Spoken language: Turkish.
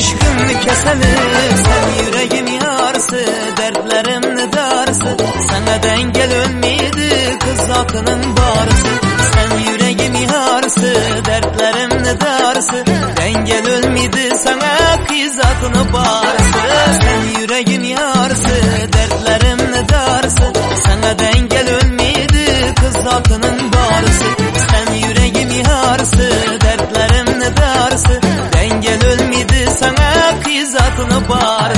aşkın keseli, sen yüreğim yarsı, dertlerim darsı. Sana dengel ölmedi kız zatının barısı. Sen yüreğim yarsı, dertlerim darsı. Dengel ölmedi sana kız zatını barısı. Sen yüreğim yarsı, dertlerim darsı. Sana dengel ölmedi kız zatının barısı. Sen yüreğim yarsı, dertlerim darsı. Dengel ölmedi sana kız zatını barısı.